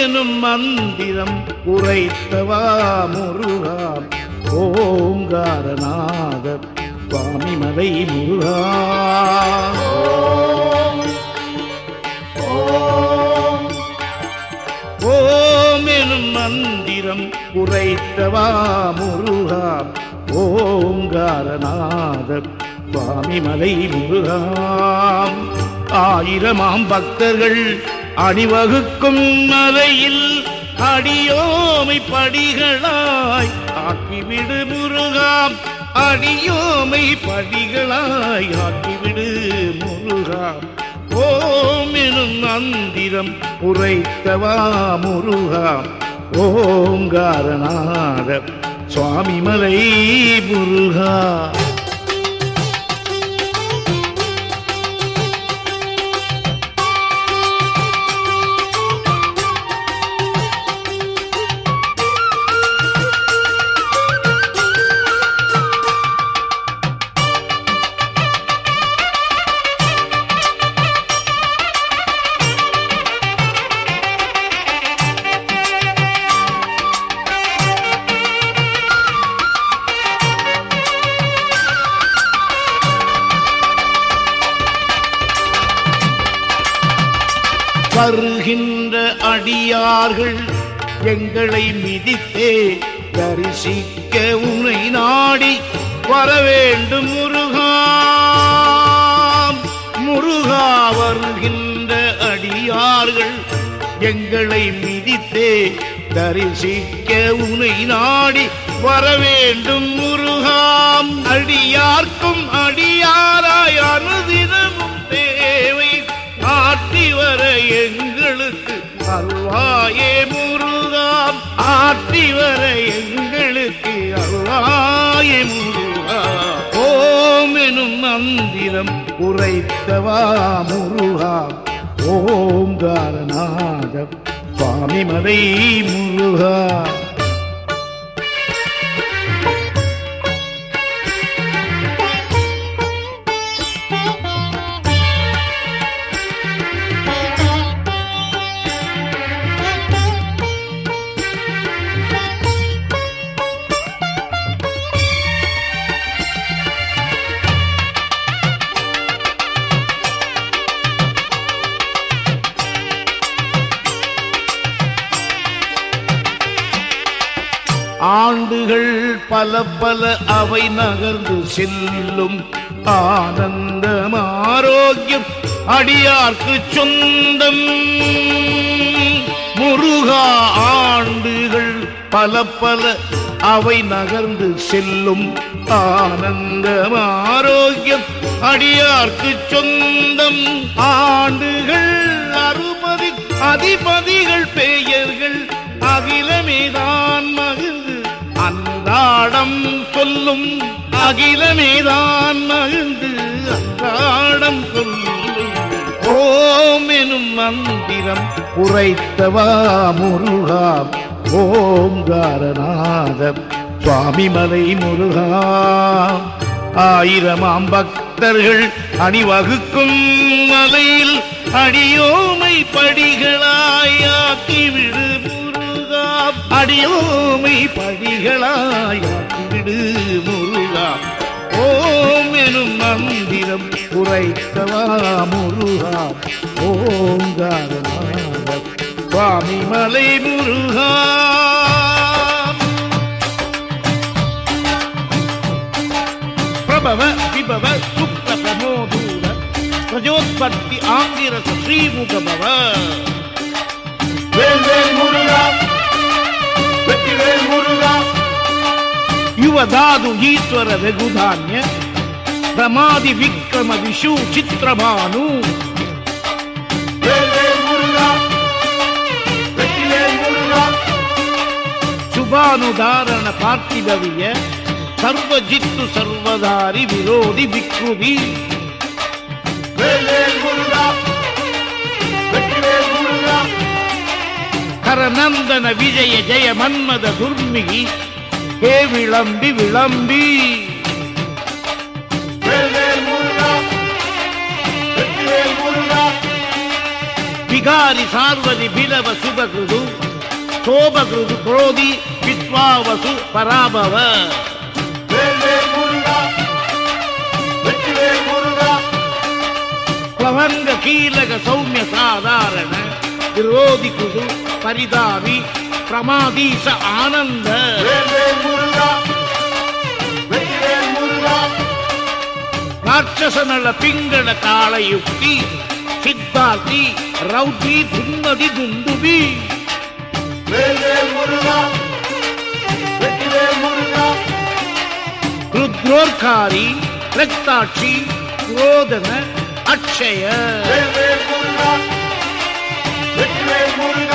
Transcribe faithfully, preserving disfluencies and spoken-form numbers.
எனும் மந்திரம் உரைத்தவா முருகா ஓங்காரநாத சுவாமிமலை முருகா. ஓம் எனும் மந்திரம் உரைத்தவா முருகா ஓங்காரநாத சுவாமிமலை முருகா. ஆயிரமாம் பக்தர்கள் அணிவகுக்கும் மலையில் அடியோமை படிகளாய் ஆக்கிவிடு முருகா. அடியோமை படிகளாய் ஆக்கிவிடு முருகா. ஓம் எனும் மந்திரம் உரைத்தவா முருகா ஓங்காரநாத சுவாமிமலை முருகா. வருகின்ற அடியார்கள் எங்களை மிதித்தே தரிசிக்க உன்னை நாடி வரவேண்டும் முருகா. முருகா வருகின்ற அடியார்கள் எங்களை மிதித்தே தரிசிக்க உன்னை நாடி வரவேண்டும் முருகா. அடியார்க்கும் அடியாராய் அனுதினமும் தேவை ஆற்றி வர எங்களுக்கு அருள்வாயே முருகா. ஆற்றி வர எங்களுக்கு அருள்வாயே முருகா. ஓம் எனும் மந்திரம் உரைத்தவா முருகா ஓங்காரநாத சுவாமிமலை முருகா. ஆண்டுகள் பல பல அவை நகர்ந்து செல்லும் ஆனந்தம் ஆரோக்கியம் அடியார்க்கு சொந்தம் முருகா. ஆண்டுகள் பல பல அவை நகர்ந்து செல்லும் ஆனந்தம் ஆரோக்கியம் அடியார்க்கு சொந்தம். ஆண்டுகள் அறுபதி அதிபதிகள் பெயர்கள் அகிலமேதான் மகிழ்ந்து அன்றாடம் சொல்லும். அகிலமேதான் மகிழ்ந்து அன்றாடம் சொல்லும். ஓம் எனும் மந்திரம் உரைத்தவா முருகா ஓங்காரநாத சுவாமிமலை முருகா. ஆயிரமாம் பக்தர்கள் அணிவகுக்கும் மலையில் அடியோமை படிகளாய் ஆக்கிவிடு முருகா. அடியோமை படிகளாய் ஆக்கிவிடு முருகா. ஓம் எனும் மந்திரம் உரைத்தவா முருகா ஓங்காரநாத சுவாமிமலை முருகா. பிரபவ விபவ சுப்த பிரமோதூர பிரஜோத்பத்தி ஆங்கிரச ஸ்ரீமுகபவ. வேல்வேல் முருகா வெற்றிவேல் முருகா. யுவதாது ஈஸ்வர வெகுதான்ய பிரமாதி விக்ரம விஷு சித்திரபானு. வேல்வேல் முருகா வெற்றிவேல் முருகா. சுபானுதாரண பார்த்திபவிய சர்வஜித்து சர்வதாரி விரோதி விக்ருதி. வேல்வேல் முருகா வெற்றிவேல் முருகா. கரநந்தன விஜய ஜெய மன்மத துர்மிகி ஹே விளம்பி விளம்பி. வேல்வேல் முருகா வெற்றிவேல் முருகா. விகாரி சார்வதி பிலவ சுபகிருது சோபகிருது குரோதி வித்வாவசு பராபவ பிளவங்க கீலக சௌமிய சாதாரண விரோதி குரு பரிதாவி பிரமாதீச ஆனந்த ராட்சசநல பிங்கள காளயுக்தி சித்தார்த்தி ரௌத்ரி புன்னதி துந்துபி ருத்ரோர்காரி ரக்தாட்சி குரோதன அக்ஷய